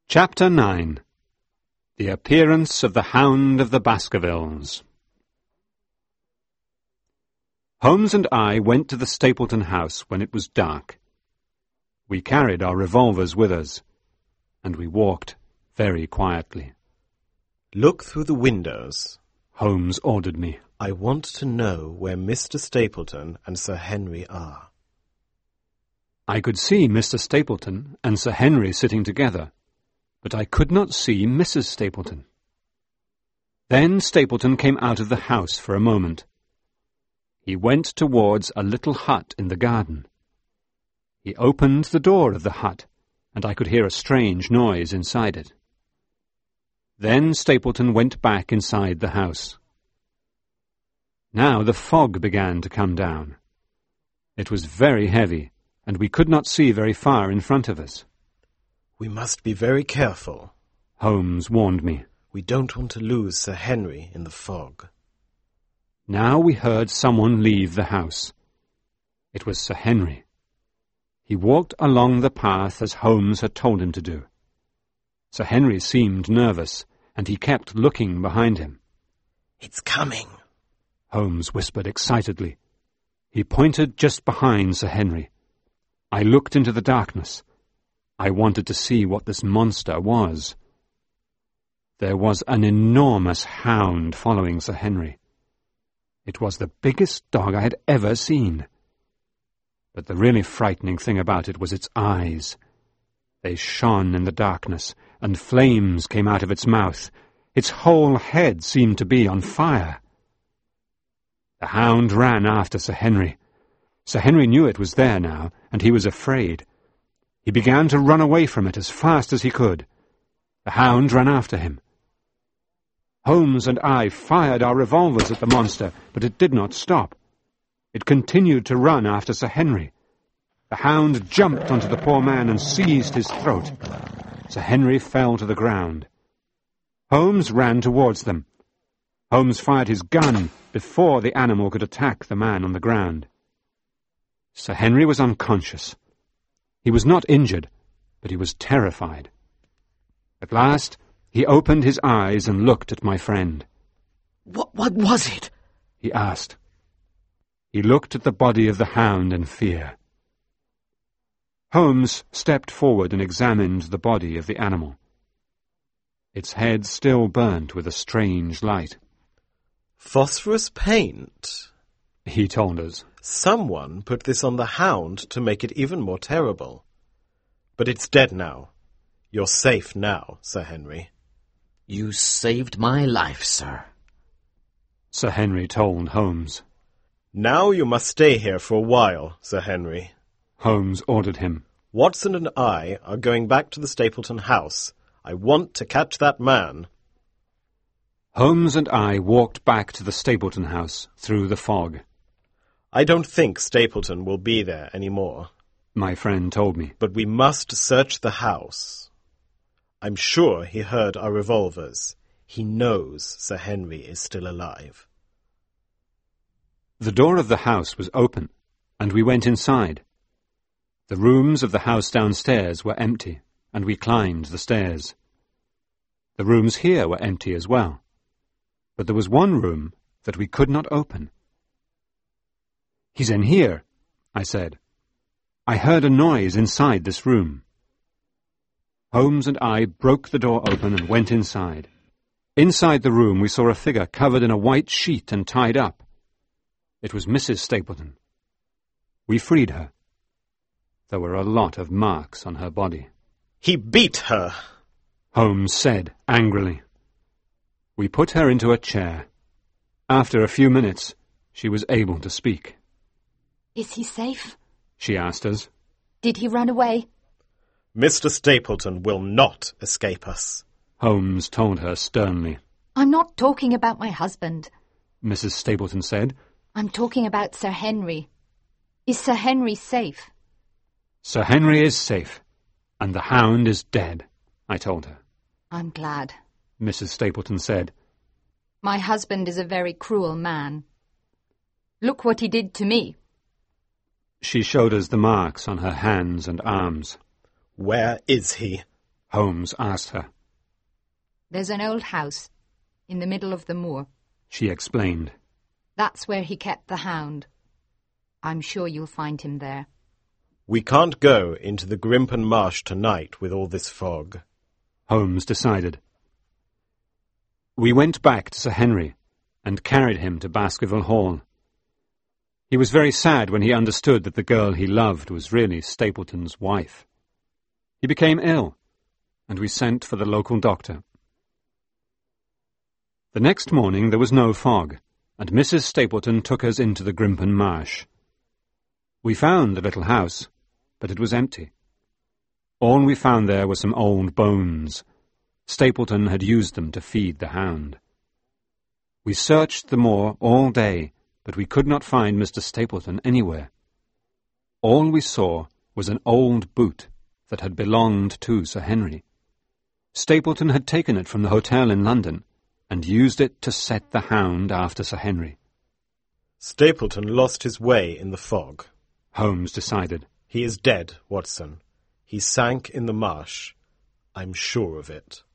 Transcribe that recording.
Chapter 9. The Appearance of the Hound of the Baskervilles. Holmes and I went to the Stapleton house when it was dark. We carried our revolvers with us, and we walked very quietly. "Look through the windows," Holmes ordered me. "I want to know where Mr. Stapleton and Sir Henry are." I could see Mr. Stapleton and Sir Henry sitting together, but I could not see Mrs. Stapleton. Then Stapleton came out of the house for a moment. He went towards a little hut in the garden. He opened the door of the hut, and I could hear a strange noise inside it. Then Stapleton went back inside the house. Now the fog began to come down. It was very heavy, and we could not see very far in front of us. "We must be very careful," Holmes warned me. "We don't want to lose Sir Henry in the fog." Now we heard someone leave the house. It was Sir Henry. He walked along the path as Holmes had told him to do. Sir Henry seemed nervous, and he kept looking behind him. "It's coming," Holmes whispered excitedly. He pointed just behind Sir Henry. I looked into the darkness. I wanted to see what this monster was. There was an enormous hound following Sir Henry. It was the biggest dog I had ever seen. But the really frightening thing about it was its eyes. They shone in the darkness, and flames came out of its mouth. Its whole head seemed to be on fire. The hound ran after Sir Henry. Sir Henry knew it was there now, and he was afraid. He began to run away from it as fast as he could. The hound ran after him. Holmes and I fired our revolvers at the monster, but it did not stop. It continued to run after Sir Henry. The hound jumped onto the poor man and seized his throat. Sir Henry fell to the ground. Holmes ran towards them. Holmes fired his gun before the animal could attack the man on the ground. Sir Henry was unconscious. He was not injured, but he was terrified. At last, he opened his eyes and looked at my friend. What was it?" he asked. He looked at the body of the hound in fear. Holmes stepped forward and examined the body of the animal. Its head still burnt with a strange light. "Phosphorus paint," he told us. "Someone put this on the hound to make it even more terrible. But it's dead now. You're safe now, Sir Henry." "You saved my life, sir," Sir Henry told Holmes. "Now you must stay here for a while, Sir Henry." Holmes ordered him. "Watson and I are going back to the Stapleton house. I want to catch that man." Holmes and I walked back to the Stapleton house through the fog. "I don't think Stapleton will be there any more," my friend told me. "but we must search the house. I'm sure he heard our revolvers. He knows Sir Henry is still alive." The door of the house was open, and we went inside. The rooms of the house downstairs were empty, and we climbed the stairs. The rooms here were empty as well, but there was one room that we could not open. "He's in here," I said. "I heard a noise inside this room." Holmes and I broke the door open and went inside. Inside the room we saw a figure covered in a white sheet and tied up. It was Mrs. Stapleton. We freed her. There were a lot of marks on her body. "He beat her," Holmes said angrily. We put her into a chair. After a few minutes, she was able to speak. "Is he safe?" she asked us. "Did he run away?" "Mr. Stapleton will not escape us," Holmes told her sternly. "I'm not talking about my husband. Mrs. Stapleton said. I'm talking about Sir Henry. Is Sir Henry safe?" "Sir Henry is safe, and the hound is dead," I told her. "I'm glad," Mrs. Stapleton said. "My husband is a very cruel man. Look what he did to me." She showed us the marks on her hands and arms. "Where is he?" Holmes asked her. There's an old house in the middle of the moor. She explained. That's where he kept the hound. I'm sure you'll find him there. We can't go into the Grimpen Marsh tonight with all this fog, Holmes decided. We went back to Sir Henry and carried him to Baskerville Hall. He was very sad when he understood that the girl he loved was really Stapleton's wife. He became ill, and we sent for the local doctor. The next morning there was no fog, and Mrs. Stapleton took us into the Grimpen Marsh. We found the little house, but it was empty. All we found there were some old bones. Stapleton had used them to feed the hound. We searched the moor all day, but we could not find Mr. Stapleton anywhere. All we saw was an old boot that had belonged to Sir Henry. Stapleton had taken it from the hotel in London and used it to set the hound after Sir Henry. Stapleton lost his way in the fog, Holmes decided. He is dead, Watson. He sank in the marsh. I'm sure of it.